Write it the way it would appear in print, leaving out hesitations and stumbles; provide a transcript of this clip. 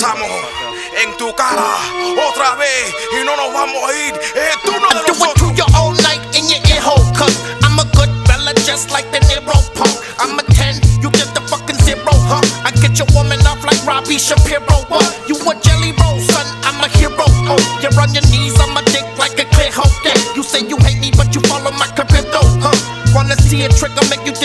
estamos en tu cara otra vez y no nos vamos a ir. Es turno de I do it to you all night in your ear hole, cause I'm a good fella just like the Nero punk. I'm a 10, you just a fucking 0, huh? I get your woman off like Robbie Shapiro, what? You a jelly roll, son, I'm a hero, oh. You're on your knees, I'm a dick like a clear hope, yeah. You say you hate me, but you follow my career though, huh? Wanna see a trigger make you